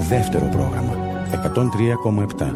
Δεύτερο πρόγραμμα 103,7.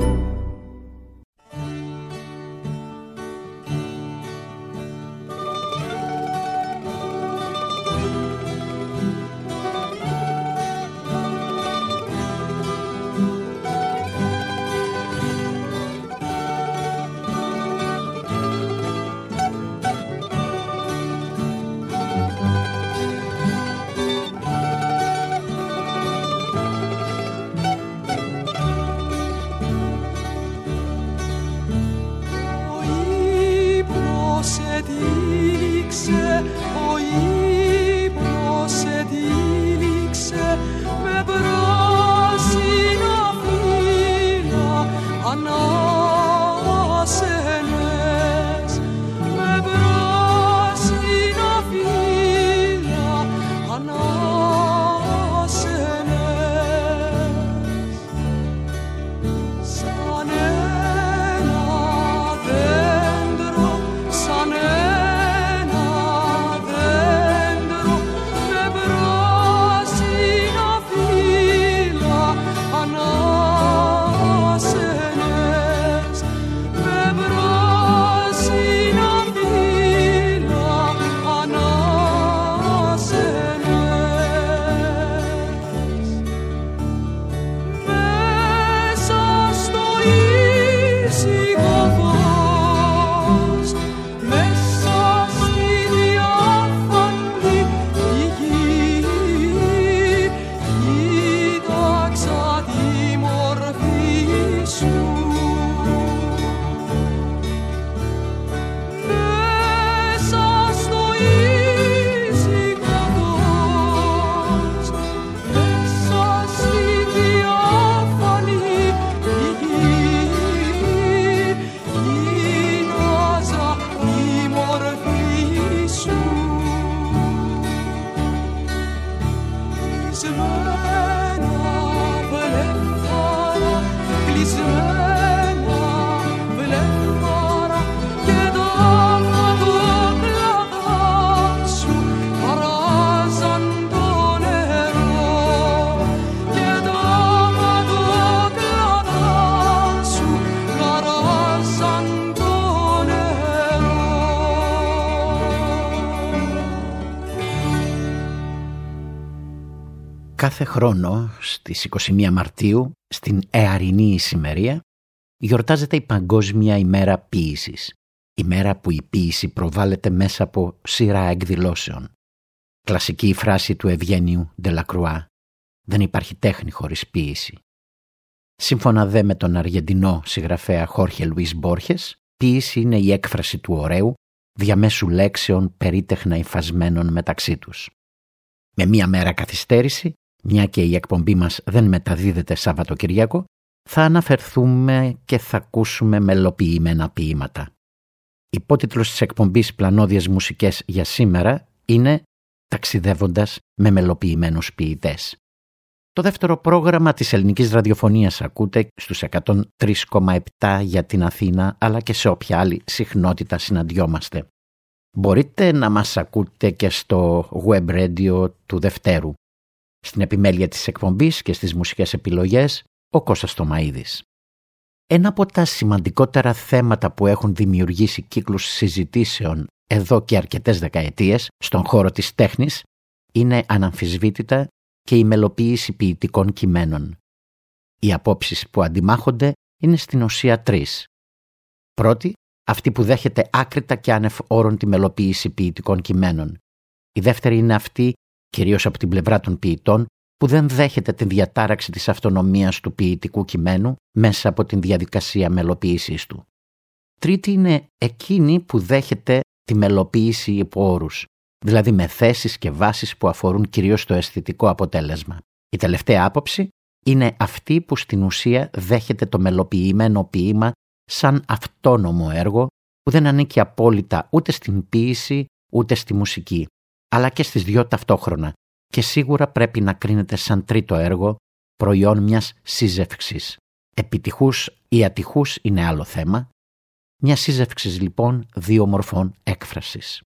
Κάθε χρόνο στις 21 Μαρτίου, στην Εαρινή Ησημερία, γιορτάζεται η Παγκόσμια ημέρα ποίησης. Ημέρα που η ποίηση προβάλλεται μέσα από σειρά εκδηλώσεων. Κλασική η φράση του Ευγένιου Ντελακρουά: «Δεν υπάρχει τέχνη χωρίς ποίηση». Σύμφωνα δε με τον Αργεντινό συγγραφέα Χόρχε Λουίς Μπόρχες, ποίηση είναι η έκφραση του ωραίου διαμέσου λέξεων περίτεχνα υφασμένων μεταξύ τους. Με μία μέρα καθυστέρηση, μια και η εκπομπή μας δεν μεταδίδεται Σαββατοκυριακό, θα αναφερθούμε και θα ακούσουμε μελοποιημένα ποίηματα. Υπότιτλος της εκπομπής Πλανώδιες Μουσικές για σήμερα είναι «Ταξιδεύοντας με μελοποιημένους ποιητές». Το δεύτερο πρόγραμμα της ελληνικής ραδιοφωνίας ακούτε στους 103,7 για την Αθήνα, αλλά και σε όποια άλλη συχνότητα συναντιόμαστε. Μπορείτε να μας ακούτε και στο web radio του Δευτέρου. Στην επιμέλεια της εκπομπής και στις μουσικές επιλογές, ο Κώστας Τομαΐδης. Ένα από τα σημαντικότερα θέματα που έχουν δημιουργήσει κύκλους συζητήσεων εδώ και αρκετές δεκαετίες στον χώρο της τέχνης είναι αναμφισβήτητα και η μελοποίηση ποιητικών κειμένων. Οι απόψεις που αντιμάχονται είναι στην ουσία τρεις. Πρώτη, αυτή που δέχεται άκρητα και άνευ όρων τη μελοποίηση ποιητικών κειμένων. Η δεύτερη είναι αυτή, κυρίως από την πλευρά των ποιητών, που δεν δέχεται την διατάραξη της αυτονομίας του ποιητικού κειμένου μέσα από την διαδικασία μελοποίησης του. Τρίτη είναι εκείνη που δέχεται τη μελοποίηση υπό όρους, δηλαδή με θέσεις και βάσεις που αφορούν κυρίως το αισθητικό αποτέλεσμα. Η τελευταία άποψη είναι αυτή που στην ουσία δέχεται το μελοποιημένο ποίημα σαν αυτόνομο έργο που δεν ανήκει απόλυτα ούτε στην ποίηση ούτε στη μουσική, αλλά και στις δυο ταυτόχρονα και σίγουρα πρέπει να κρίνεται σαν τρίτο έργο, προϊόν μιας σύζευξης. Επιτυχούς ή ατυχούς είναι άλλο θέμα. Μια σύζευξης λοιπόν δύο μορφών έκφρασης.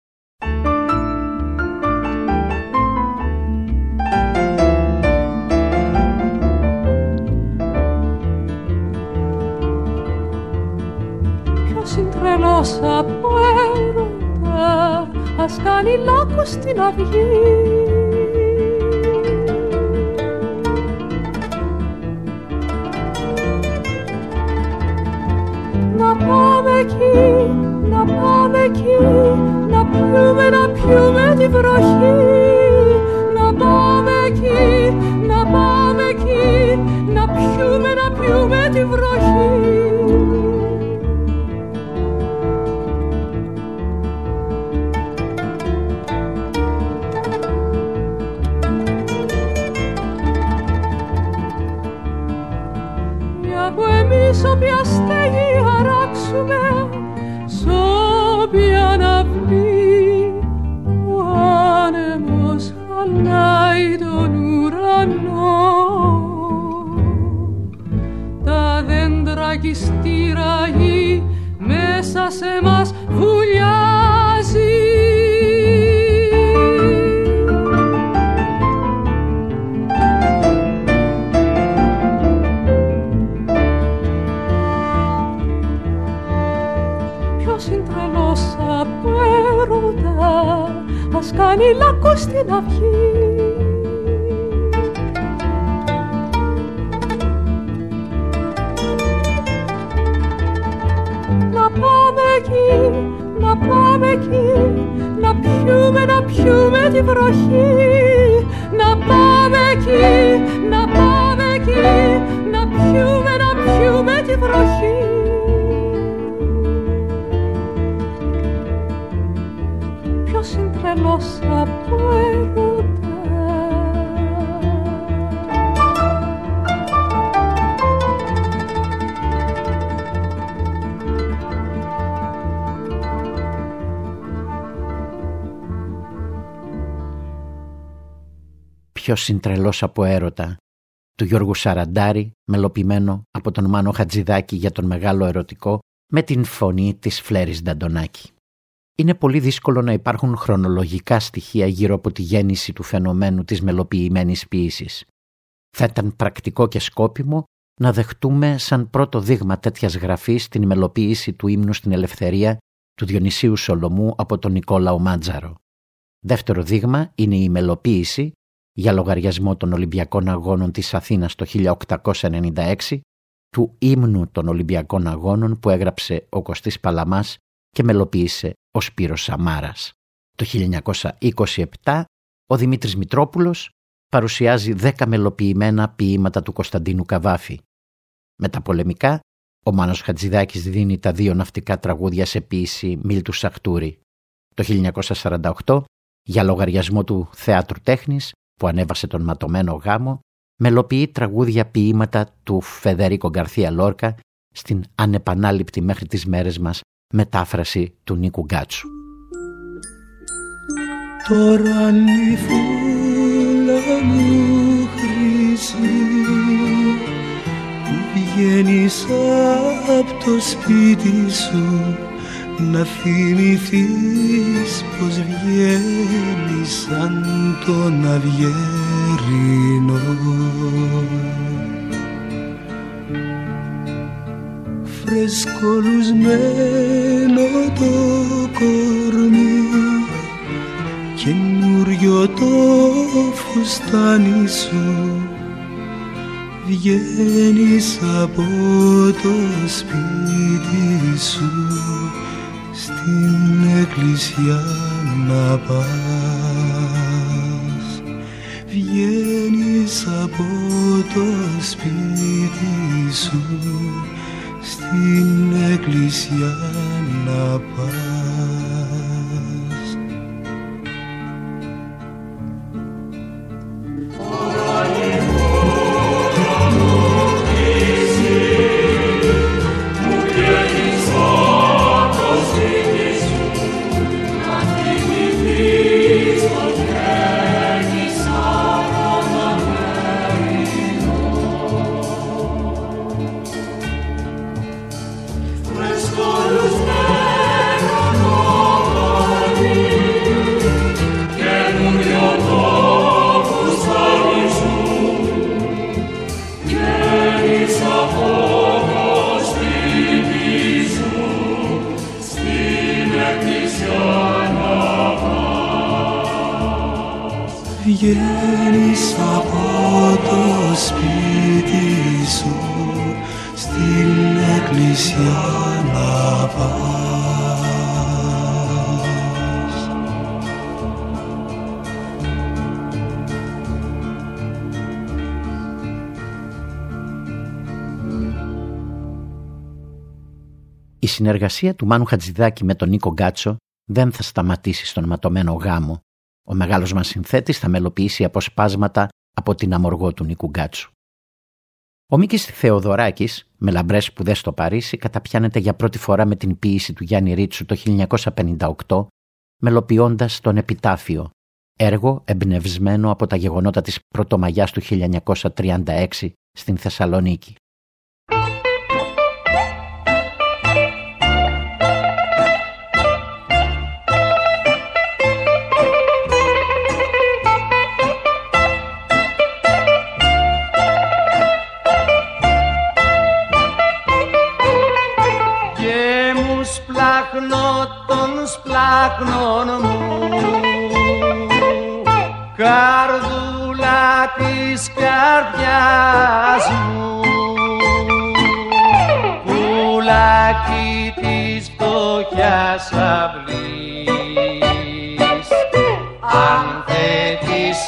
τρελός από έρωτα, ας κάνει λάκκο στην αυγή. Να πάμε εκεί, να πάμε εκεί, να πιούμε τη βροχή. Να πάμε εκεί, να πάμε εκεί, να πιούμε τη βροχή. Όποια στέγη χαράξουμε, σ' όποια αυλή, ο άνεμος χαλάει τον ουρανό. Τα δέντρα κι η στήραγη μέσα σε μας βουλιάζει. Ας κάνει λάκκο στην αυγή. Να πάμε εκεί, να πάμε εκεί, να πιούμε τη βροχή. Να πάμε εκεί, να πάμε εκεί, να πιούμε τη βροχή. Ποιος είναι τρελός από έρωτα. Ποιος είναι τρελός από έρωτα, του Γιώργου Σαραντάρη, μελοποιημένο από τον Μάνο Χατζηδάκη για τον Μεγάλο Ερωτικό, με την φωνή της Φλέρης Νταντονάκη. Είναι πολύ δύσκολο να υπάρχουν χρονολογικά στοιχεία γύρω από τη γέννηση του φαινομένου της μελοποιημένης ποίησης. Θα ήταν πρακτικό και σκόπιμο να δεχτούμε σαν πρώτο δείγμα τέτοιας γραφής την μελοποίηση του ύμνου στην Ελευθερία του Διονυσίου Σολομού από τον Νικόλαο Μάντζαρο. Δεύτερο δείγμα είναι η μελοποίηση για λογαριασμό των Ολυμπιακών Αγώνων της Αθήνας το 1896 του ύμνου των Ολυμπιακών Αγώνων που έγραψε ο Κωστής Παλαμάς και μελοποίησε ο Σπύρος Σαμάρας. Το 1927 ο Δημήτρης Μητρόπουλος παρουσιάζει 10 μελοποιημένα ποίηματα του Κωνσταντίνου Καβάφη. Μεταπολεμικά, ο Μάνος Χατζηδάκης δίνει τα 2 ναυτικά τραγούδια σε ποίηση Μίλτου Σαχτούρη. Το 1948, για λογαριασμό του Θεάτρου Τέχνης, που ανέβασε τον ματωμένο γάμο, μελοποιεί τραγούδια ποίηματα του Φεδερίκο Γκαρθία Λόρκα στην ανεπανάληπτη μέχρι τις μέρες μας μετάφραση του Νίκου Γκάτσου. Τώρα νυφούλα μου χρυσή που βγαίνεις απ' το σπίτι σου να θυμηθείς πως βγαίνεις σαν τον Αυγερινό. Φρεσκολουσμένο το κορμί, καινούριο το φουστάνι σου, βγαίνεις από το σπίτι σου στην εκκλησιά να πας. Βγαίνεις από το σπίτι σου στην εκκλησιά να πας. Sorry. βγαίνεις από το σπίτι σου στην εκκλησιά να πας. Η συνεργασία του Μάνου Χατζηδάκη με τον Νίκο Γκάτσο δεν θα σταματήσει στον ματωμένο γάμο. Ο μεγάλος μας συνθέτης θα μελοποιήσει αποσπάσματα από την αμοργό του Νίκου Γκάτσου. Ο Μίκης Θεοδωράκης, με λαμπρές σπουδές στο Παρίσι, καταπιάνεται για πρώτη φορά με την ποίηση του Γιάννη Ρίτσου το 1958, μελοποιώντας τον Επιτάφιο, έργο εμπνευσμένο από τα γεγονότα της Πρωτομαγιάς του 1936 στην Θεσσαλονίκη. Των σπλάχνων μου, καρδούλα της καρδιάς μου, πουλάκι της φτωχιάς αυλής, αν θέτης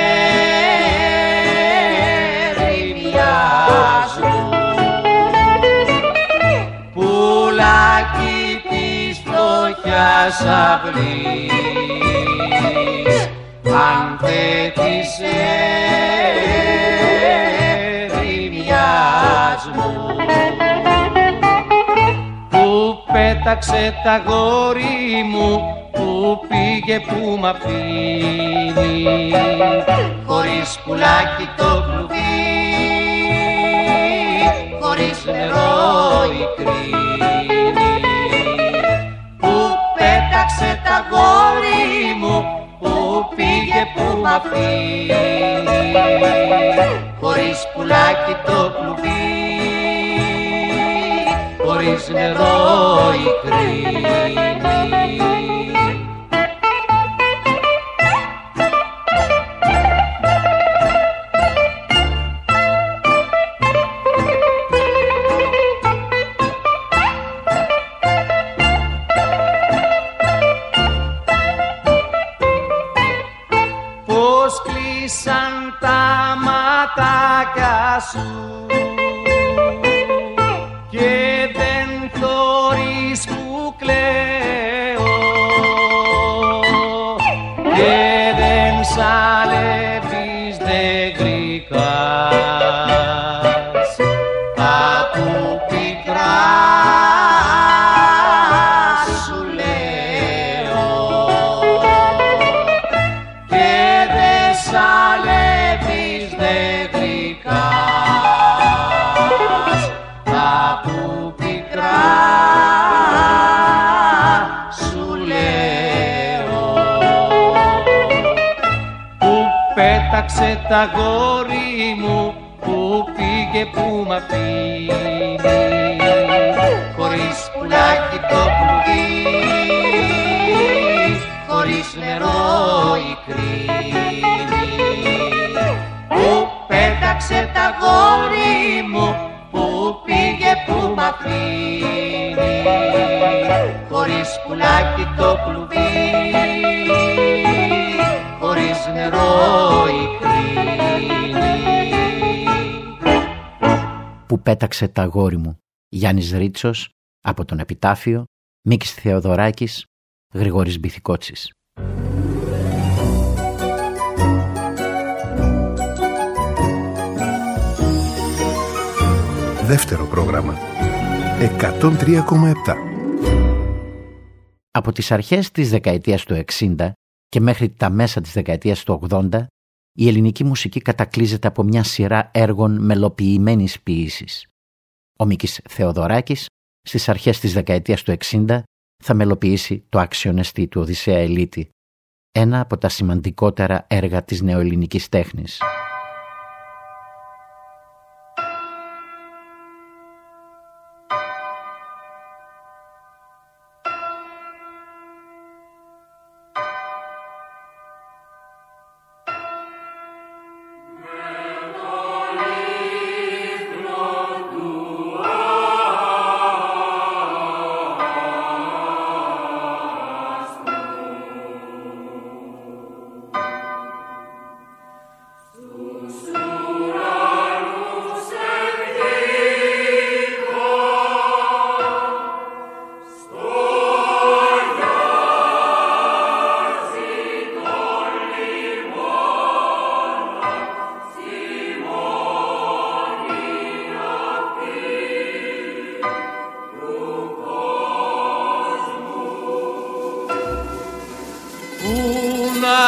ερημιάς μου, πουλάκι φτωχιάς αυλής, αν θέτης ερημιάς μου, που πέταξε τα γόρι μου, που πήγε που μ' αφήνει, χωρίς πουλάκι το κλουβί, χωρίς νερό η κρίνη. Πέταξε τα γόρι μου, που πήγε που μ' αφήνει, χωρίς πουλάκι το κλουβί, χωρίς νερό η κρίνη. Σου και δεν θωρείς που κλαίω και δεν σαλεύεις δεν γρικάς κάπου πικρά σου λέω και δεν σαλεύεις δεν πέταξε τα γόρι μου, που πήγε που μ' αφήνει, χωρίς πουλάκι το κλουβί, χωρίς νερό η κρίνη. Που πέταξε τα γόρι μου, που πήγε που μ' αφήνει, χωρίς πουλάκι το κλουβί, χωρίς νερό η κρίνη. Που πέταξε τα γόρι μου. Γιάννης Ρίτσος, από τον Επιτάφιο, Μίκης Θεοδωράκης, Γρηγόρης Μπιθικότσης. Δεύτερο πρόγραμμα. 103,7. Από τις αρχές της δεκαετίας του 60 και μέχρι τα μέσα της δεκαετίας του 80, η ελληνική μουσική κατακλείζεται από μια σειρά έργων μελοποιημένης ποίησης. Ο Μίκης Θεοδωράκης, στις αρχές της δεκαετίας του 60, θα μελοποιήσει το αξιονεστή του Οδυσσέα Ελίτη, ένα από τα σημαντικότερα έργα της νεοελληνικής τέχνης.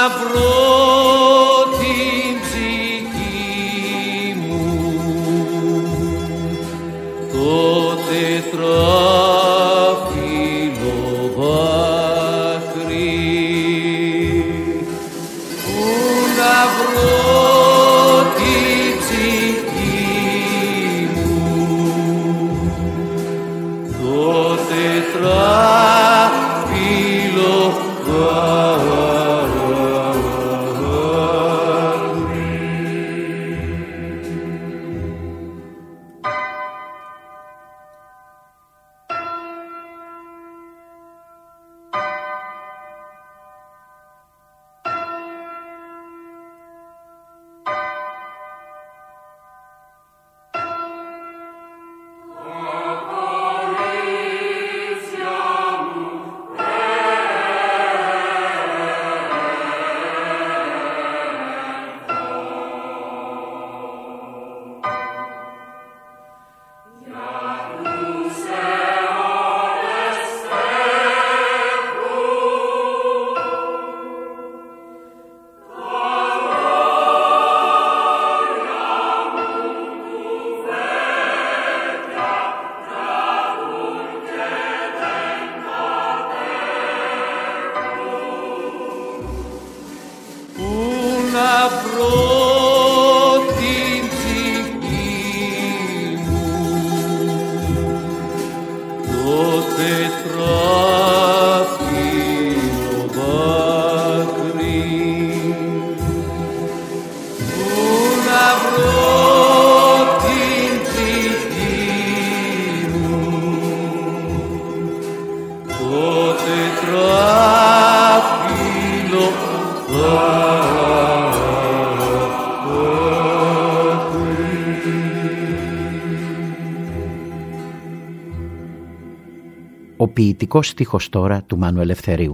Ο ποιητικός στίχος τώρα του Μάνου Ελευθερίου.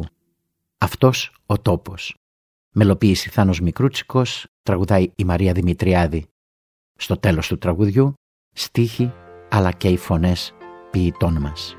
Αυτός ο τόπος. Μελοποίηση Θάνος Μικρούτσικος, τραγουδάει η Μαρία Δημητριάδη. Στο τέλος του τραγουδιού, στίχοι αλλά και οι φωνές ποιητών μας.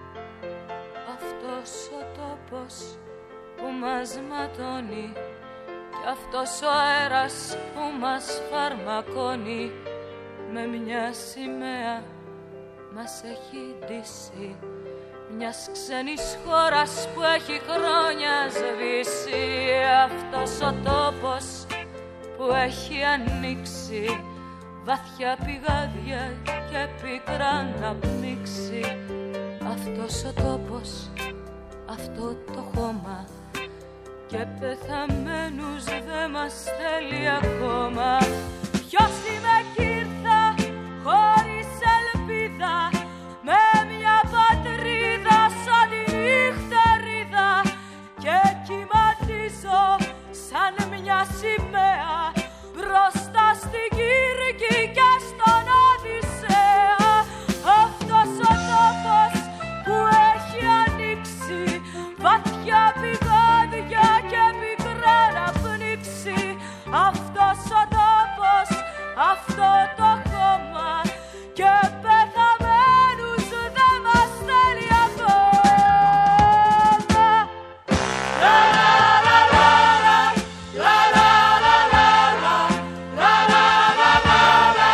Αυτός ο τόπος που μας ματώνει κι αυτός ο αέρας που μας φαρμακώνει, με μια σημαία μας έχει ντύσει, μιας ξένης χώρας που έχει χρόνια σβήσει. Αυτός ο τόπος που έχει ανοίξει βαθιά πηγάδια και πικρά να πνίξει. Αυτός ο τόπος, αυτό το χώμα, και πεθαμένους δεν μας θέλει ακόμα. Ποιος είμαι κι ήρθα χωρίς ελπίδα, με μια πατρίδα σαν τη νυχτερίδα, και κυματίζω σαν μια σημαία μπροστά στην Κύρκη και στον Οδυσσέα. Αυτός ο τόπος που έχει ανοίξει βαθιά πηγάδια και πικρά να πνίξει. Αυτός ο τόπος, αυτό το χώμα, και πεθαμένους δεν μας θέλει ακόμα. Λα λα λα λα λα λα λα λα λα λα λα λα λα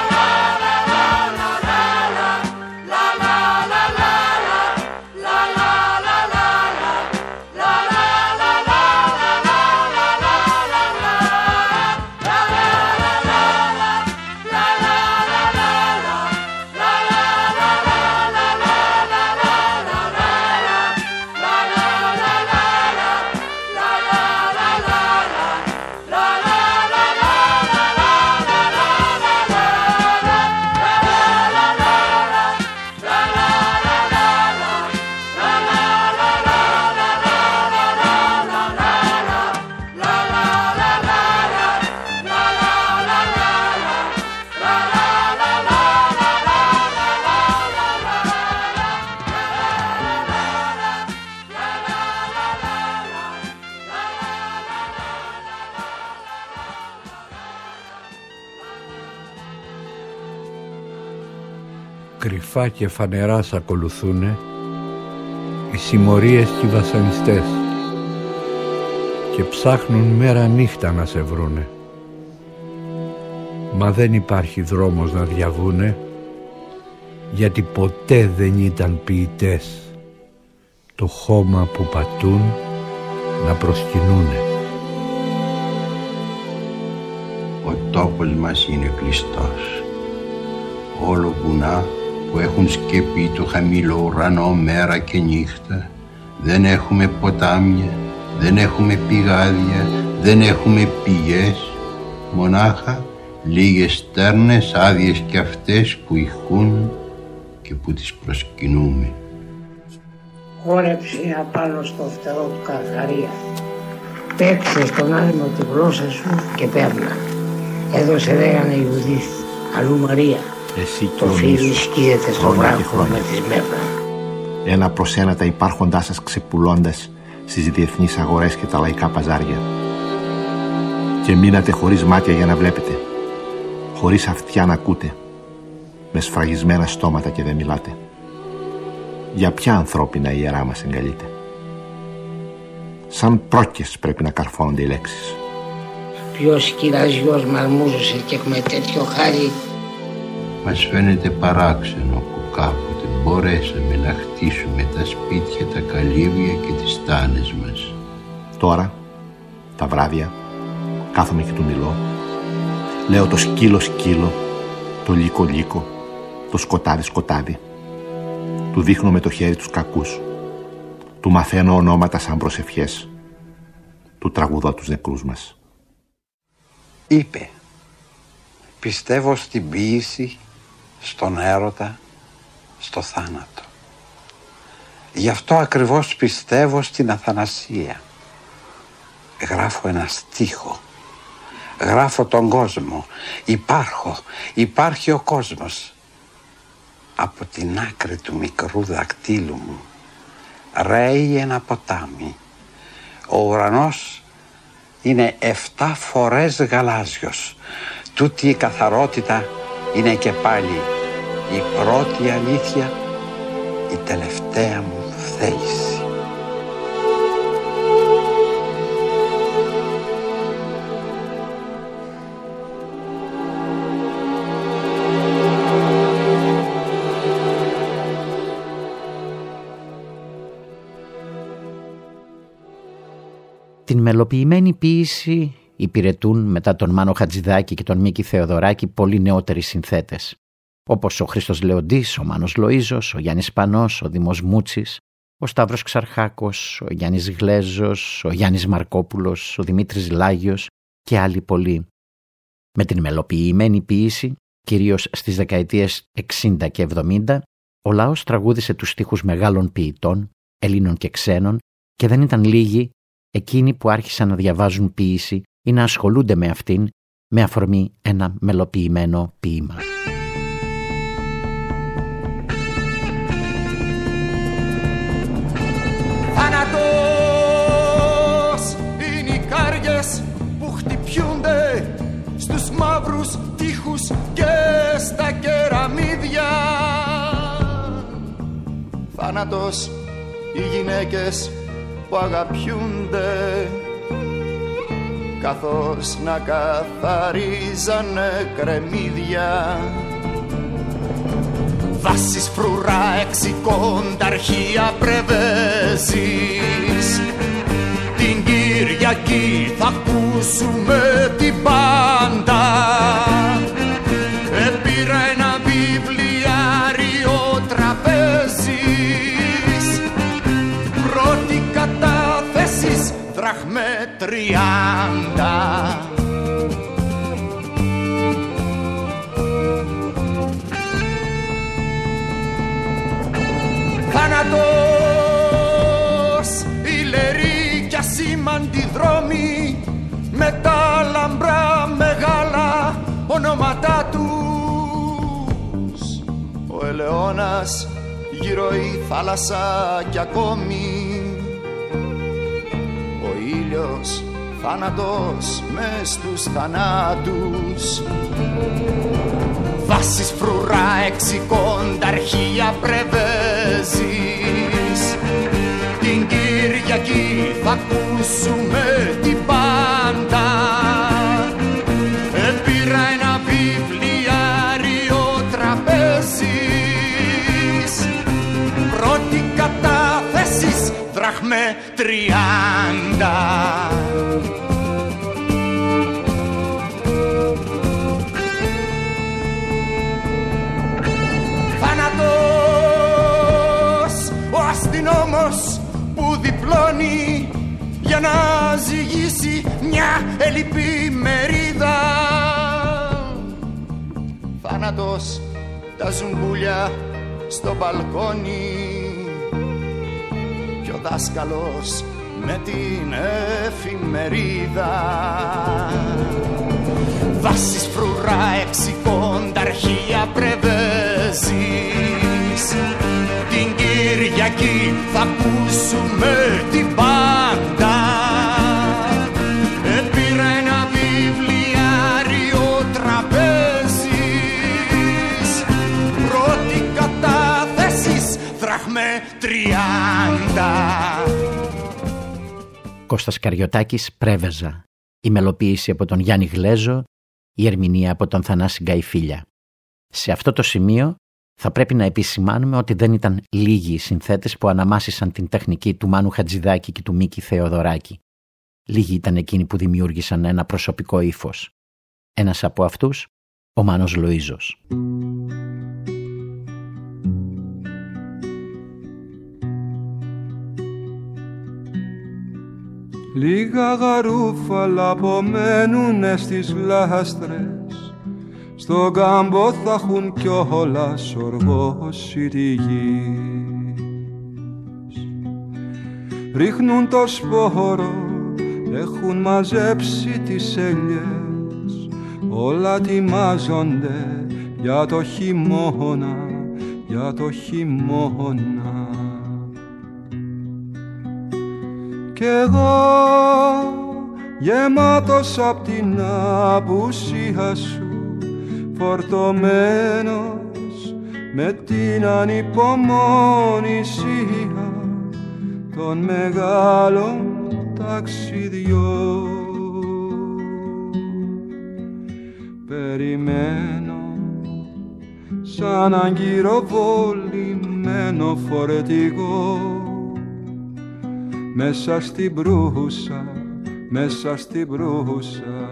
Κρυφά και φανερά σ' ακολουθούνε οι συμμορίες και οι βασανιστές. και ψάχνουν μέρα νύχτα να σε βρούνε. Μα δεν υπάρχει δρόμος να διαβούνε, γιατί ποτέ δεν ήταν ποιητές το χώμα που πατούν να προσκυνούνε. Ο τόπος μας είναι κλειστός. Όλο βουνά που έχουν σκεπεί το χαμηλό ουρανό μέρα και νύχτα. Δεν έχουμε ποτάμια, δεν έχουμε πηγάδια, δεν έχουμε πηγές. Μονάχα λίγες στέρνες άδειες κι αυτές που ηχούν και που τις προσκυνούμε. Χόρεψε απάνω στο φτερό του Καρχαρία. Παίξε στον άλυμο τη γλώσσα σου και πέρνα. Έδωσε λέγανε Ιουδίθ, αλλού Μαρία. Εσύ το φίλι σκίζεται στο βράχο με τη σμέρνα. Ένα προς ένα τα υπάρχοντά σας ξεπουλώντας στις διεθνείς αγορές και τα λαϊκά παζάρια. Και μείνατε χωρίς μάτια για να βλέπετε, χωρίς αυτιά να ακούτε, με σφραγισμένα στόματα και δεν μιλάτε. Για ποια ανθρώπινα ιερά μας εγκαλείτε? Σαν πρόκες πρέπει να καρφώνονται οι λέξεις. Ποιος κυραζιός μαρμούζωσε και έχουμε τέτοιο χάρη? Μας φαίνεται παράξενο που κάποτε μπορέσαμε να χτίσουμε τα σπίτια, τα καλύβια και τις στάνες μας. Τώρα, τα βράδια, κάθομαι και του μιλώ. Λέω το σκύλο σκύλο, το λύκο λύκο, το σκοτάδι σκοτάδι. Του δείχνω με το χέρι τους κακούς. Του μαθαίνω ονόματα σαν προσευχές. Του τραγουδώ τους νεκρούς μας. Είπε, πιστεύω στην ποίηση, στον έρωτα, στο θάνατο. Γι' αυτό ακριβώς πιστεύω στην αθανασία. Γράφω ένα στίχο. Γράφω τον κόσμο. Υπάρχει ο κόσμος. Από την άκρη του μικρού δακτύλου μου ρέει ένα ποτάμι. Ο ουρανός είναι 7 φορές γαλάζιος. Τούτη η καθαρότητα είναι και πάλι η πρώτη αλήθεια, η τελευταία μου θέληση. Την μελοποιημένη ποίηση υπηρετούν μετά τον Μάνο Χατζηδάκη και τον Μίκη Θεοδωράκη πολλοί νεότεροι συνθέτες, όπως ο Χρήστος Λεοντής, ο Μάνος Λοΐζος, ο Γιάννης Πανός, ο Δήμος Μούτσης, ο Σταύρος Ξαρχάκος, ο Γιάννης Γλέζος, ο Γιάννης Μαρκόπουλος, ο Δημήτρης Λάγιος και άλλοι πολλοί. Με την μελοποιημένη ποίηση, κυρίως στις δεκαετίες 60 και 70, ο λαός τραγούδισε τους στίχους μεγάλων ποιητών, Ελλήνων και ξένων, και δεν ήταν λίγοι εκείνοι που άρχισαν να διαβάζουν ποίηση ή να ασχολούνται με αυτήν με αφορμή ένα μελοποιημένο ποίημα. Θάνατος είναι οι κάριες που χτυπιούνται στους μαύρους τείχους και στα κεραμίδια. Θάνατος οι γυναίκες που αγαπιούνται καθώς να καθαρίζανε κρεμμύδια. Βάσεις φρουρά εξικόνταρχία πρεβέζεις. Την Κυριακή θα ακούσουμε την πάντα. Επήρα ένα βιβλιάριο τραπέζις. Πρώτη κατάθεσης δραχμέ 30. Θάνατος, οι λεροί κι ασήμαντοι δρόμοι με τα λαμπρά μεγάλα ονόματά τους. Ο ελαιώνας γύρω η θάλασσα κι ακόμη ο ήλιος θάνατος μες στους θανάτους. Βάσεις φρουρά εξικόνταρχία πρεβέζεις. Την Κυριακή θα ακούσουμε τη 30. Θάνατος ο αστυνόμος που διπλώνει για να ζυγίσει μια ελλειπή μερίδα. Θάνατος τα ζουμπούλια στο μπαλκόνι κι ο δάσκαλος με την εφημερίδα. Βάσεις φρουρά 6 κονταρχία πρεβέζεις. Την Κυριακή θα ακούσουμε την πάντα. Πήρα ένα βιβλιάριο τραπέζης. Πρώτη κατάθεσης δραχμέ 30. Κώστας Καριωτάκης, Πρέβεζα. Η μελοποίηση από τον Γιάννη Γλέζο, η ερμηνεία από τον Θανάση Γκαϊφίλια. Σε αυτό το σημείο θα πρέπει να επισημάνουμε ότι δεν ήταν λίγοι οι συνθέτες που αναμάσισαν την τεχνική του Μάνου Χατζηδάκη και του Μίκη Θεοδωράκη. Λίγοι ήταν εκείνοι που δημιούργησαν ένα προσωπικό ύφος. Ένας από αυτούς, ο Μάνος Λοΐζος. Λίγα γαρούφαλα απομένουνε στις λάστρες, στον κάμπο θα έχουν κιόλας οργώσει τη γη. Ρίχνουν το σπόρο, έχουν μαζέψει τις ελιές, όλα ετοιμάζονται για το χειμώνα, για το χειμώνα. Κι εγώ γεμάτος απ' την απουσία σου, φορτωμένος με την ανυπομονησία των μεγάλων ταξιδιών. Περιμένω σαν αγκυροβολημένο φορτηγό μέσα στην μπρούσα, μέσα στην μπρούσα.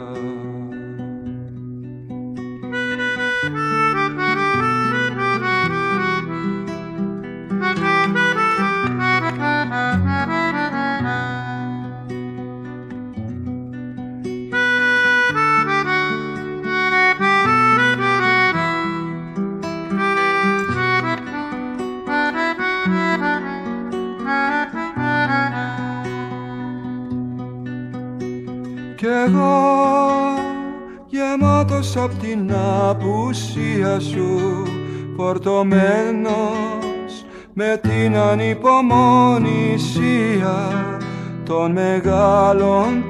Κι εγώ γεμάτος απ' την απουσία σου, φορτωμένος με την ανυπομονησία των μεγάλων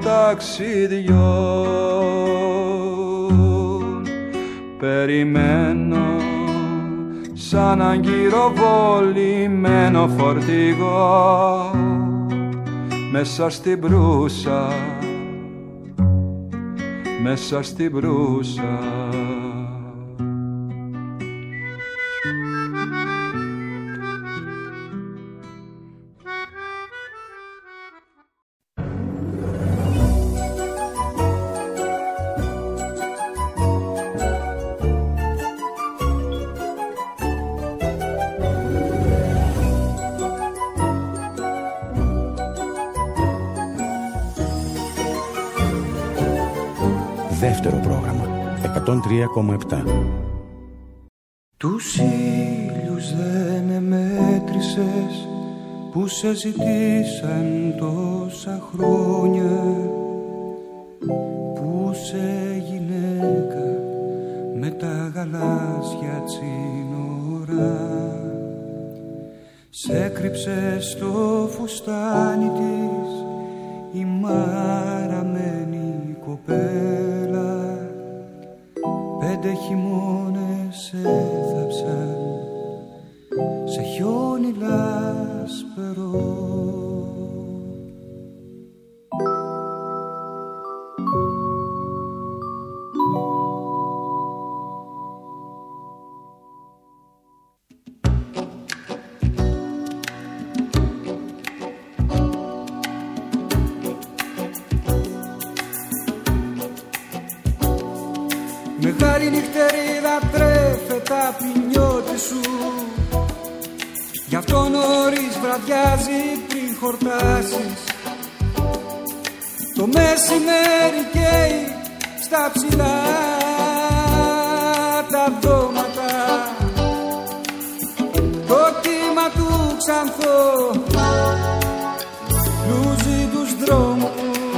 ταξιδιών. Περιμένω σαν αγκυροβολημένο φορτηγό μέσα στην μπρούσα, μέσα στην μπρούσα. Δεύτερο πρόγραμμα, 103,7. Τους ήλιους δεν μέτρησες που σε ζητήσαν τόσα χρόνια, που σε γυναίκα με τα γαλάζια τσίνορα σε κρύψε στο φουστάνι της η μαραμένη κοπέλα. 5 χειμώνες έθαψαν σε χιόνι λάσπερο. Μεγάλη νυχτερίδα τρέφεται απ' η νιώτη σου. Γι' αυτό νωρίς βραδιάζει πριν χορτάσεις. Το μεσημέρι καίει στα ψηλά τα δώματα. Το κύμα του ξανθό λούζει τους δρόμους.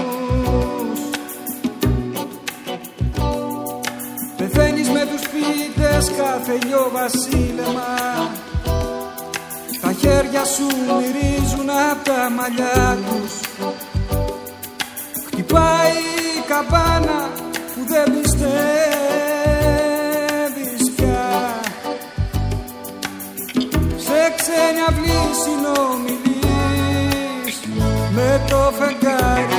Πεθαίνεις με τους ποιητές κάθε ηλιοβασίλεμα. Τα χέρια σου μυρίζουν απ' τα μαλλιά τους. Χτυπάει η καμπάνα που δεν πιστεύεις πια. Σε ξένη αυλή συνομιλείς με το φεγγάρι.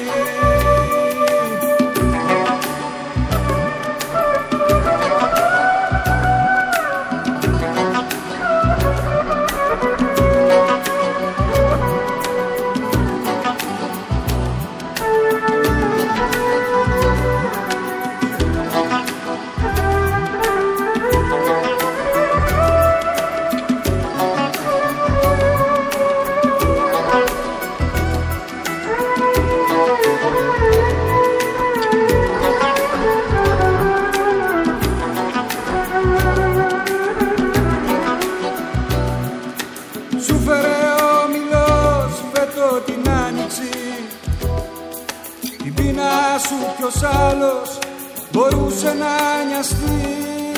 Ποιος άλλος μπορούσε να νοιαστεί.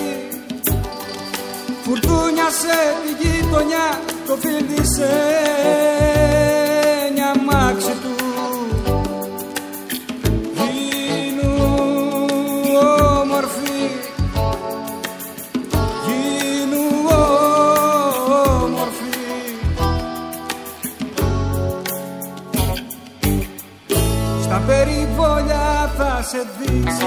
Φουρτούνιασε τη γειτονιά, το φίλτισε μια μάξι του. Γίνου όμορφη, γίνου όμορφη. Στα περιβόλια θα σε δείξει.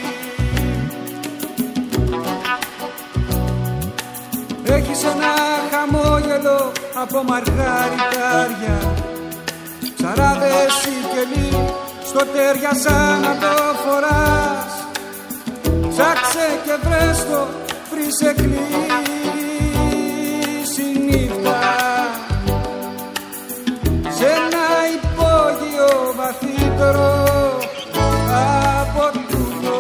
Έχεις ένα χαμόγελο από μαργαριτάρια. Ψαράδες ή κελί στο τέρια σαν να το φοράς. Ψάξε και βρες το πριν σε κλείσει νύχτα. Σε ένα υπόγειο βαθύτερο από τούτο.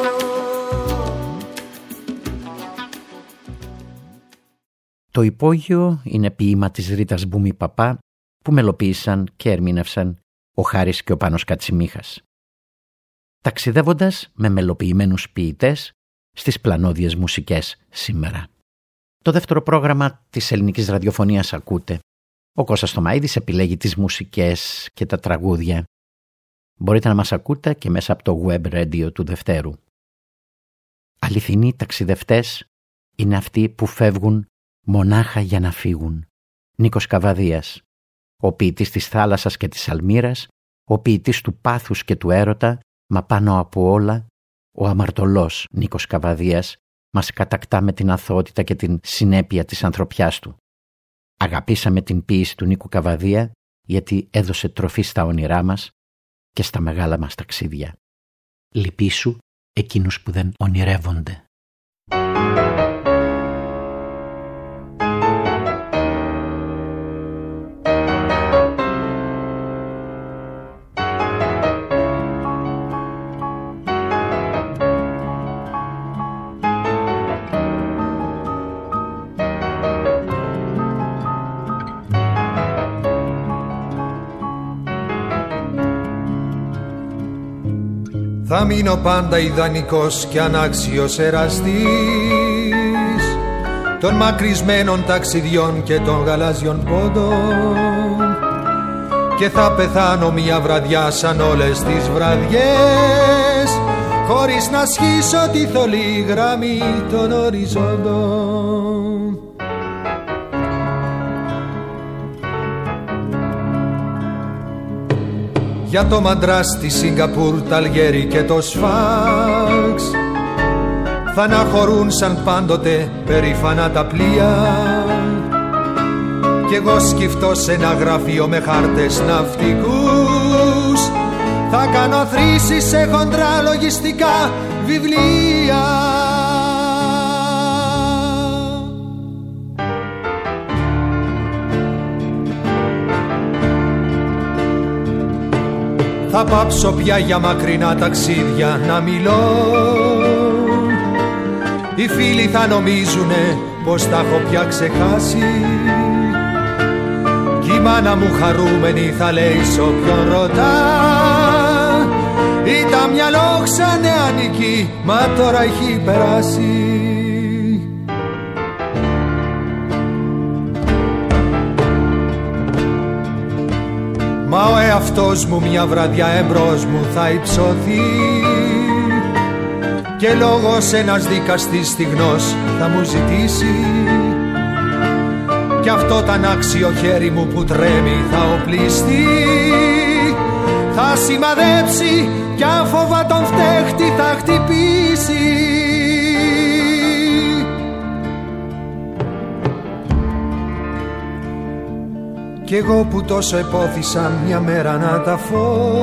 Το υπόγειο είναι ποίημα της Ρίτας Μπουμη-Παπά που μελοποίησαν και ερμήνευσαν ο Χάρης και ο Πάνος Κατσιμίχας. Ταξιδεύοντας με μελοποιημένους ποιητές στις πλανόδιες μουσικές σήμερα. Το δεύτερο πρόγραμμα της ελληνικής ραδιοφωνίας ακούτε. Ο Κώστας Θωμαΐδης επιλέγει τις μουσικές και τα τραγούδια. Μπορείτε να μας ακούτε και μέσα από το web radio του Δευτέρου. Αληθινοί ταξιδευτές είναι αυτοί που φεύγουν μονάχα για να φύγουν. Νίκος Καβαδίας, ο ποιητής της θάλασσας και της αλμύρας, ο ποιητής του πάθους και του έρωτα, μα πάνω από όλα, ο αμαρτωλός Νίκος Καβαδίας μας κατακτά με την αθωότητα και την συνέπεια της ανθρωπιάς του. Αγαπήσαμε την ποίηση του Νίκου Καβαδία γιατί έδωσε τροφή στα όνειρά μας και στα μεγάλα μας ταξίδια. Λυπήσου εκείνους που δεν ονειρεύονται. Θα μείνω πάντα ιδανικός και ανάξιος εραστής των μακρισμένων ταξιδιών και των γαλάζιων πόντων, και θα πεθάνω μια βραδιά σαν όλες τις βραδιές, χωρίς να σχίσω τη θολή γραμμή των οριζόντων. Για το Μαντράς, τη Σιγκαπούρ, τα Αλγέρι και το Σφάξ θα αναχωρούν σαν πάντοτε περήφανα τα πλοία, κι εγώ σκυφτώ σε ένα γραφείο με χάρτες ναυτικούς θα κάνω θρήσεις σε χοντρά λογιστικά βιβλία. Θα πάψω πια για μακρινά ταξίδια να μιλώ. Οι φίλοι θα νομίζουνε πως τα έχω πια ξεχάσει. Κι η μάνα μου χαρούμενη θα λέει σ' όποιον ρωτά, ήταν μυαλό ξανεανική, μα τώρα έχει περάσει. Μα ο εαυτός μου μια βραδιά εμπρός μου θα υψωθεί και λόγος ένας δικαστής στιγνός θα μου ζητήσει. Κι αυτό τ' ανάξιο χέρι μου που τρέμει θα οπλιστεί, θα σημαδέψει κι άφοβα τον φταίχτη θα χτυπήσει. Κι εγώ που τόσο επώθησα μια μέρα να ταφώ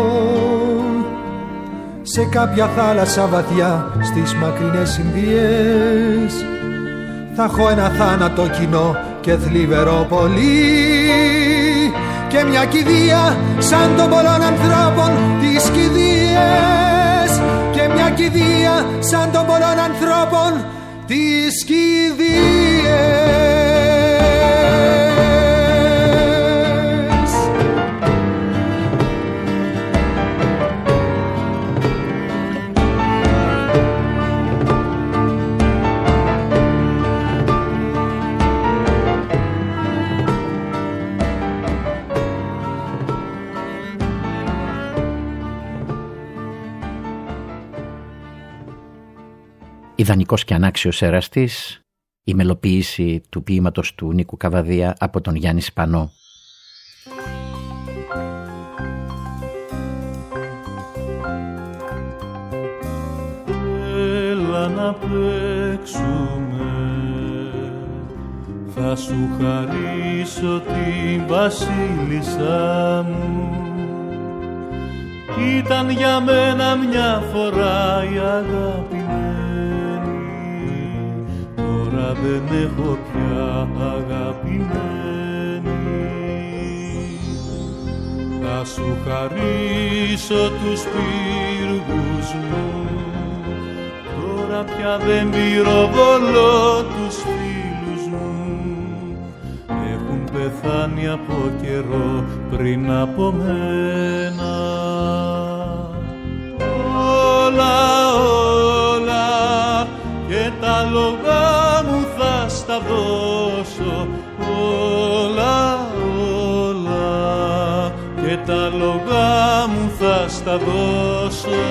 σε κάποια θάλασσα βαθιά στις μακρινές Ινδίες, θα έχω ένα θάνατο κοινό και θλιβερό πολύ και μια κηδεία σαν των πολλών ανθρώπων τις κηδείες, και μια κηδεία σαν των πολλών ανθρώπων τις κηδείες. Ιδανικός και ανάξιος εραστής, η μελοποίηση του ποίηματος του Νίκου Καβαδία από τον Γιάννη Σπανό. Έλα να παίξουμε, θα σου χαρίσω την βασίλισσά μου. Ήταν για μένα μια φορά η αγαπημένη, τώρα δεν έχω πια αγαπημένη. Θα σου χαρίσω τους πύργους μου, τώρα πια δεν πυροβολώ τους φίλους μου. Έχουν πεθάνει από καιρό πριν από μένα. Όλα, όλα και τα λογά μου θα στα δώσω. Όλα, όλα και τα λογά μου θα στα δώσω.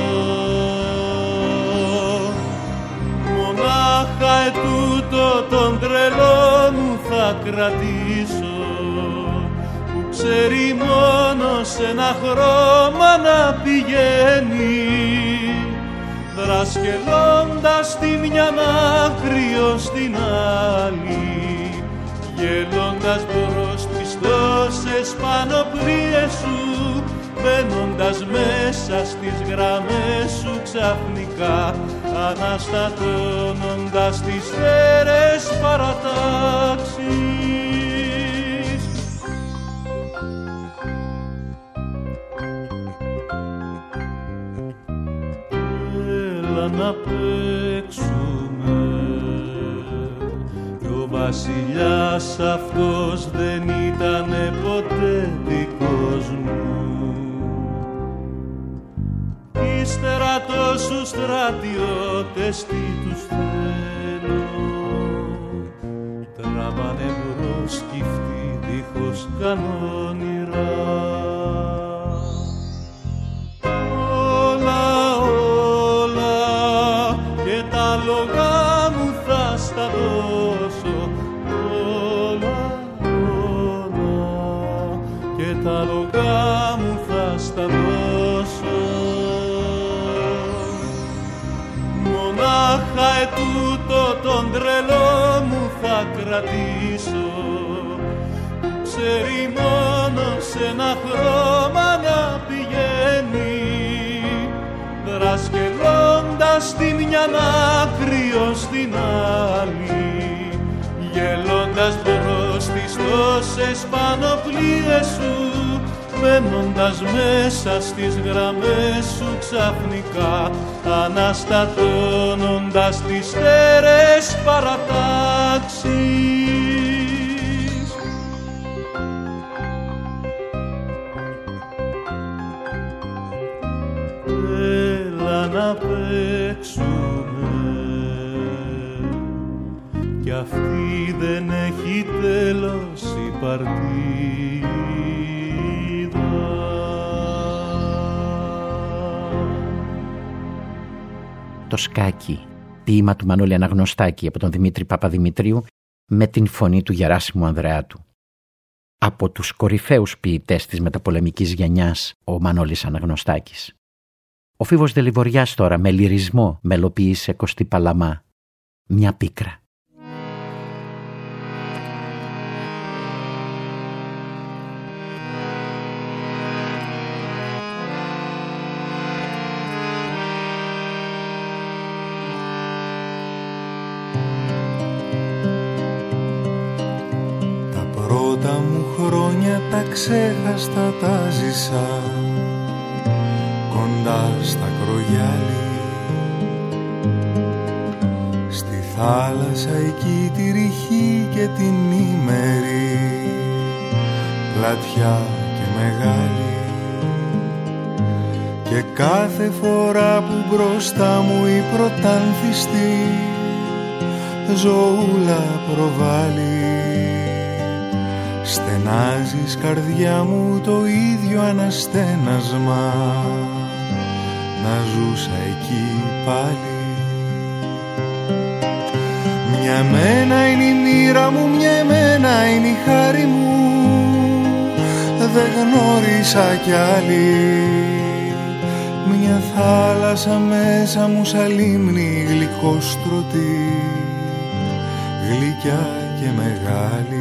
Μονάχα ετούτο τον τρελό μου θα κρατήσω, που ξέρει μόνο σε ένα χρώμα να πηγαίνει, δρασκελώντας τη μια άκρη στην άλλη, γελώντας μπρος πιστώσες πανοπλίες σου, μπαίνοντας μέσα στις γραμμές σου ξαφνικά, αναστατώνοντας τις θέρες παρατάξεις. Έλα να παίξουμε, κι ο βασιλιάς αυτός δεν ήτανε ποτέ δικός μου. Ύστερα τόσους στρατιώτες τι τους θέλω, τραβάνε μπρος σκυφτοί δίχως κανόνιρα. Όλα, όλα και τα λογά μου θα στα δώσω. Όλα, όλα και τα λογά μου θα στα δώσω. Μονάχα ετούτο τον τρελό μου θα κρατήσω, που ξέρει μόνο σε ένα χρώμα να πηγαίνει, δρασκελώντας τη μια άκρη ως την άλλη, γελώντας μπρος τις τόσες πανοπλίες σου, μπαίνοντας μέσα στις γραμμές σου ξαφνικά, αναστατώνοντας τις στέρεες παρατάξεις. Έλα να παίξουμε, κι αυτή δεν έχει τέλος η παρτίδα. Το σκάκι, ποίημα του Μανώλη Αναγνωστάκη από τον Δημήτρη Παπαδημητρίου με την φωνή του Γεράσιμου Ανδρεάτου. Από τους κορυφαίους ποιητές της μεταπολεμικής γενιάς ο Μανώλης Αναγνωστάκης. Ο Φίβος Δελιβοριάς τώρα με λυρισμό μελοποίησε Κωστή Παλαμά, μια πίκρα. Τα πρώτα μου χρόνια τα ξέχαστα τα ζήσα κοντά στα Κρογιάλι, στη θάλασσα εκεί τη ρηχή και την ημέρη, πλατιά και μεγάλη, και κάθε φορά που μπροστά μου η πρωτάνθιστη ζωούλα προβάλλει, στενάζεις καρδιά μου το ίδιο αναστένασμα, να ζούσα εκεί πάλι. Μια μένα είναι η μοίρα μου, μια μένα είναι η χάρη μου, δεν γνώρισα κι άλλη. Μια θάλασσα μέσα μου σαν λίμνη γλυκόστρωτη, γλυκιά και μεγάλη.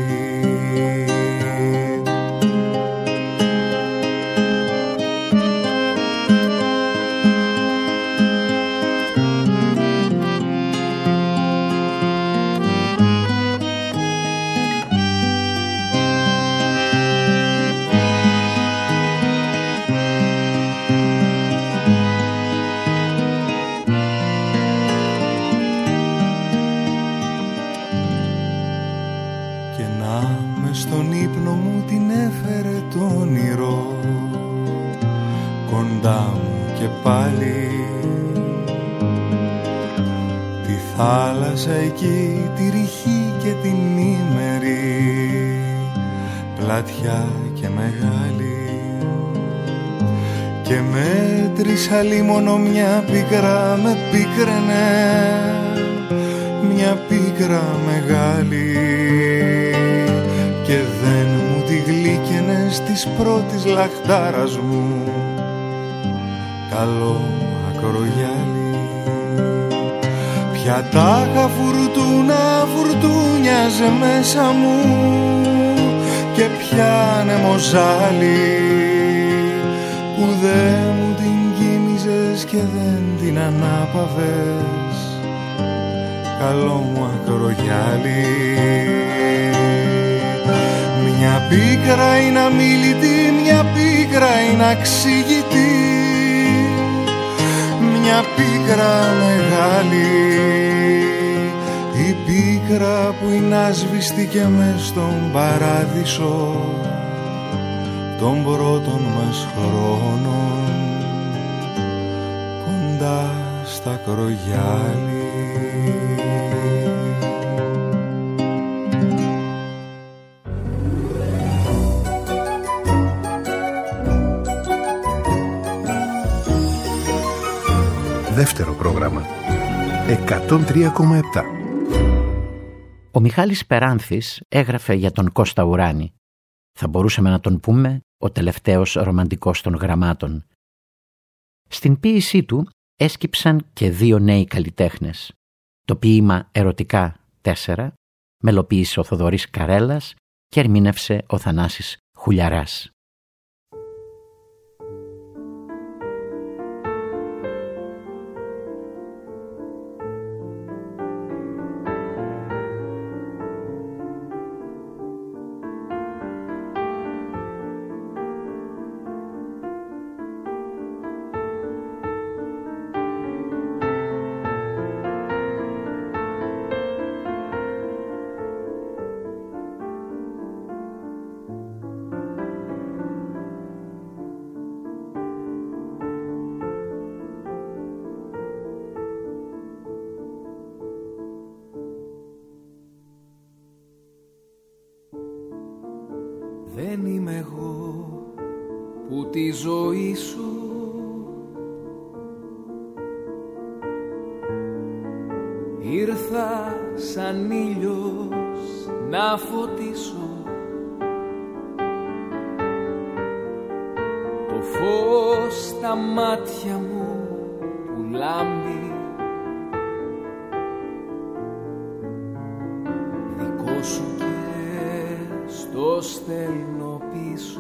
Θάλασσα εκεί τη ρηχή και την ημέρη, πλατιά και μεγάλη, και μέτρησα λίμωνο μια πίκρα με πίκραινε, μια πίκρα μεγάλη, και δεν μου τη γλύκαινες της πρώτης λαχτάρας μου καλό ακρογιάλι. Πια τάχα φουρτούνιαζε μέσα μου και πια νεμοζάλι, που δεν μου την κοίμιζες και δεν την ανάπαβες καλό μου ακρογιάλι. Μια πίκρα είναι αμίλητη, μια πίκρα είναι αξίγητη, μια πίκρα μεγάλη, η πίκρα που είναι άσβηστη μες στον παράδεισο των πρώτων μας χρόνων κοντά στα Κρογιάλι. Δεύτερο πρόγραμμα 103,7. Ο Μιχάλης Περάνθης έγραφε για τον Κώστα Ουράνη. Θα μπορούσαμε να τον πούμε ο τελευταίος ρομαντικός των γραμμάτων. Στην ποίησή του έσκυψαν και δύο νέοι καλλιτέχνες. Το ποίημα «Ερωτικά 4» μελοποίησε ο Θοδωρής Καρέλας και ερμήνευσε ο Θανάσης Χουλιαράς. δεν είμαι εγώ που τη ζωή σου ήρθα σαν ήλιος να φωτίσω το φως στα μάτια μου που λάμπει δικό σου και στο στέλνω πίσω.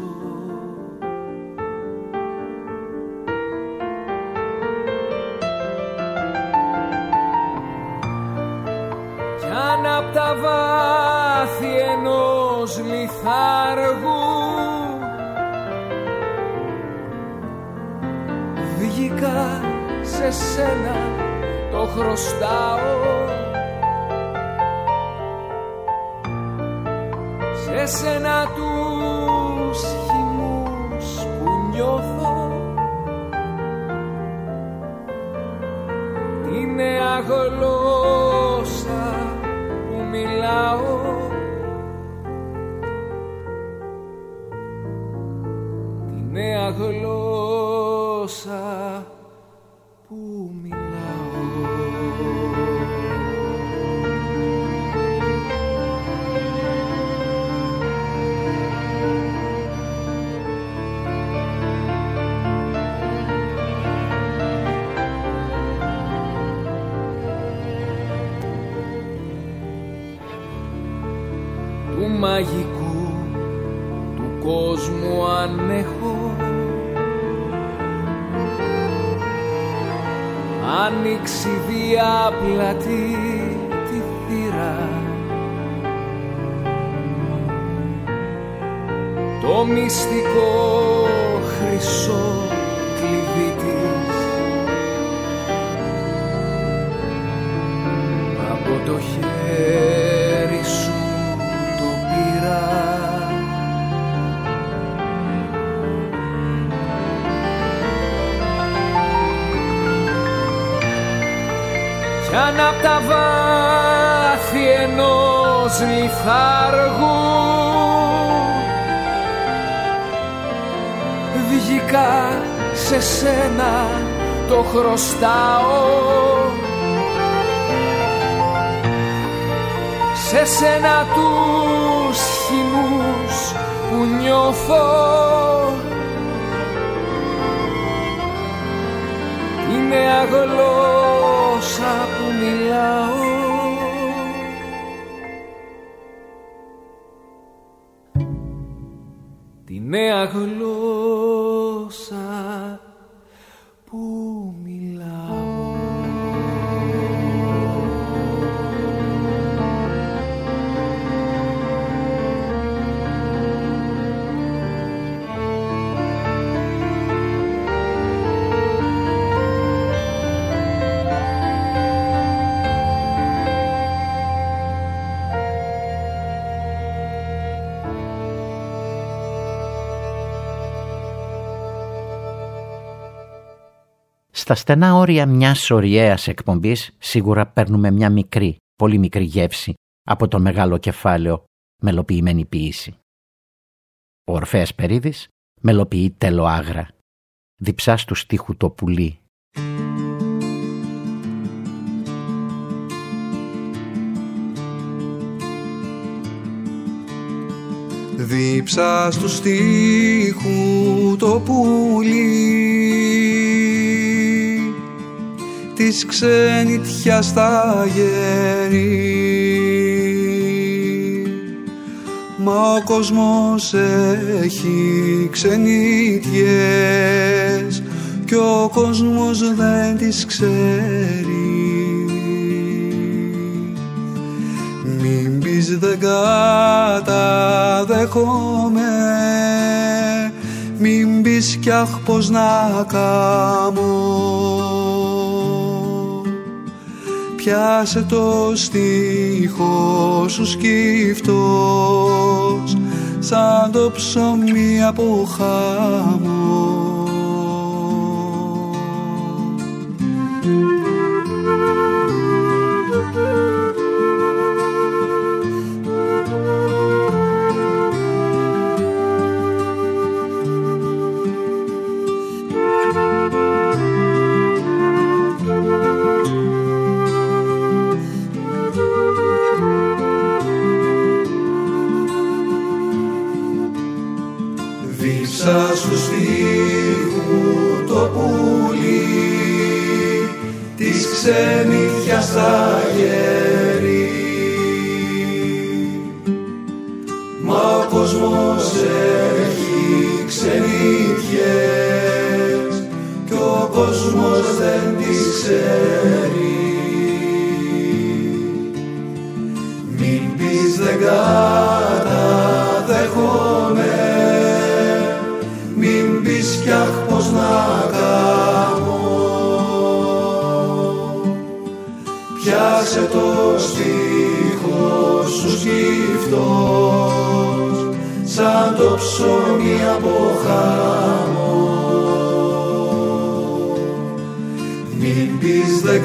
Κι αν απ' τα βάθη ενός λιθάργου βγήκα σε σένα, το χρωστάω σε σένα τους χυμούς που νιώθω τη νέα γλώσσα που μιλάω τη νέα γλώσσα που μιλάω. Του μαγικού του κόσμου αν έχω άνοιξει διάπλατη τη θύρα το μυστικό χρυσό κλειδί της από το χέρι σου το πήρα. Κι αν απ' τα βάθη ενός λιθάργου βγήκα σε σένα, το χρωστάω σε σένα τους χυμούς που νιώθω η νέα γλώσσα που μιλάω. Τη νέα γλώσσα που μιλάω. Στα στενά όρια μιας ωριαίας εκπομπής σίγουρα παίρνουμε μια μικρή, πολύ μικρή γεύση από το μεγάλο κεφάλαιο μελοποιημένη ποίηση. Ο Ορφέας Περίδης μελοποιεί Τελοάγρα, διψά του στίχου το πουλί. Δίψα του στίχου το πουλί της ξενιτιάς στα γέρη, μα ο κόσμος έχει ξενιτιές κι ο κόσμος δεν τις ξέρει. Μην πεις δεν καταδέχομαι, μην πεις κι αχ πως να κάμω. Πιάσε το στίχο σου σκύφτος σαν το ψωμί από χάμω. δεν καταδέχομαι, μην πεις κι αχ πως να κάνω. Πιάσε το στίχο σου σκύφτος, σαν το ψωμί από χάμω. Μην πεις δεν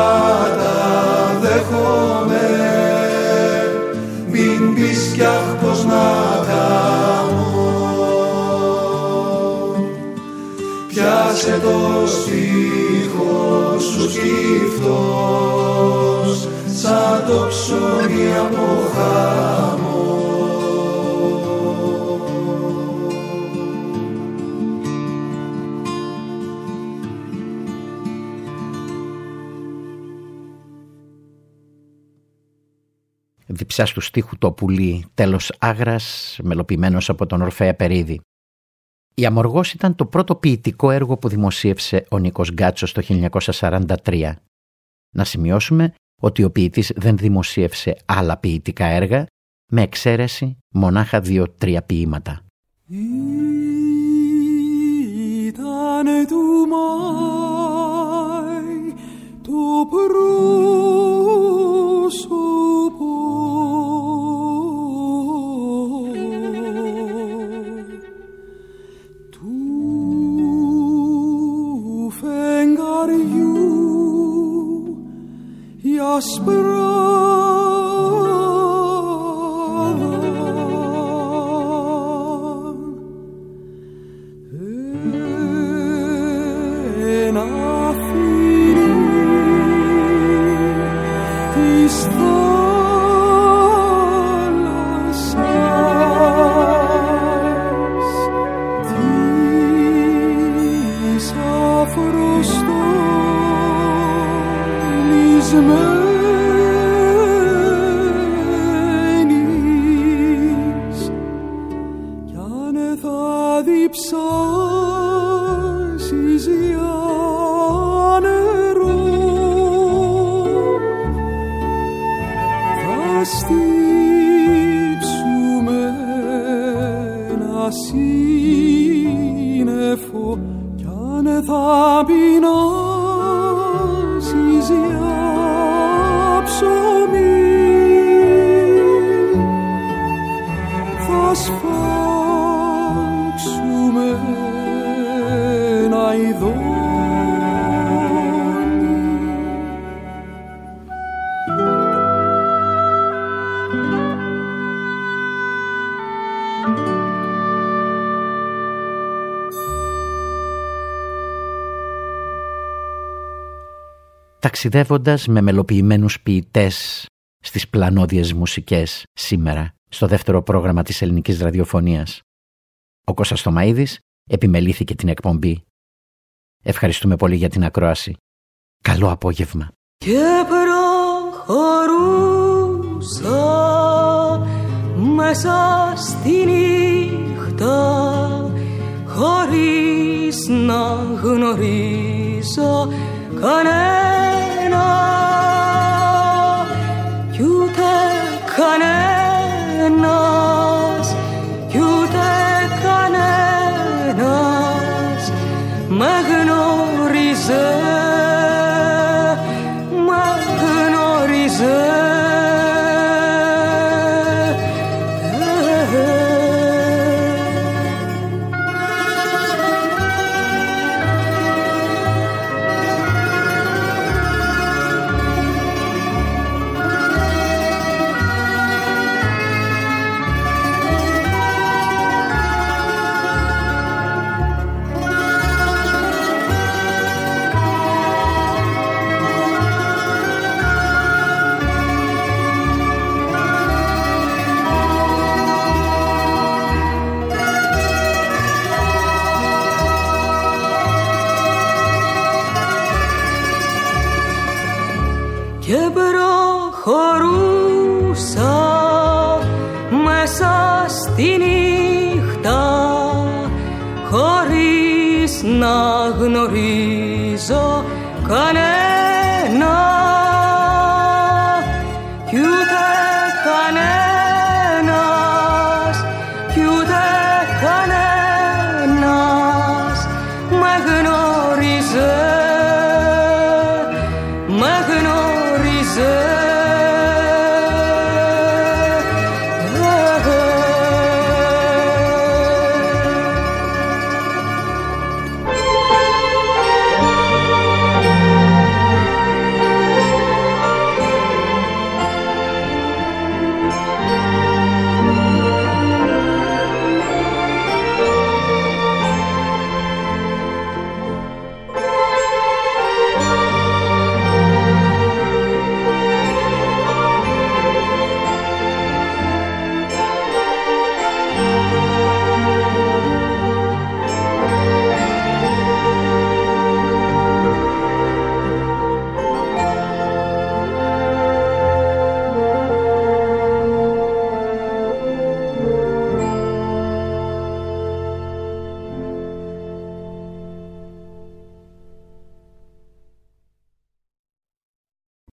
καταδέχομαι, μην πεις κι αχ πως να κάνω. Πιάσε το στίχο σου σκύφτος, σαν το ψωμί από χάμω. Διψάς του στίχου το πουλί, τέλος Άγρας, μελοποιημένος από τον Ορφέα Περίδη. Η Αμοργός ήταν το πρώτο ποιητικό έργο που δημοσίευσε ο Νίκος Γκάτσος το 1943. Να σημειώσουμε ότι ο ποιητής δεν δημοσίευσε άλλα ποιητικά έργα, με εξαίρεση μονάχα 2-3 ποίηματα. Ήτανε του Μάη το πρόσωπο του φεγγαριού, η ασπράδα ένα φίλι της θάλασσας, της αφροστολισμένης, κι αν θα διψάσεις για νερό, θα στύψουμε ένα σύννεφο, κι αν θα πεινάσεις για ψωμί, θα σφάξουμε ένα ειδόνι. Ταξιδεύοντας με μελοποιημένους ποιητές στις πλανόδιες μουσικές σήμερα, στο δεύτερο πρόγραμμα της ελληνικής ραδιοφωνίας, ο Κώστας Θωμαΐδης επιμελήθηκε την εκπομπή. Ευχαριστούμε πολύ για την ακρόαση. Καλό απόγευμα. Και προχωρούσα μέσα στη νύχτα, χωρίς να γνωρίζω κανένα, κι ούτε κανένας, κι ούτε κανένας με γνώριζε, με γνώριζε. Και προχωρούσα μέσα στη νύχτα, χωρίς να γνωρίζω κανένα, κι ούτε κανένα.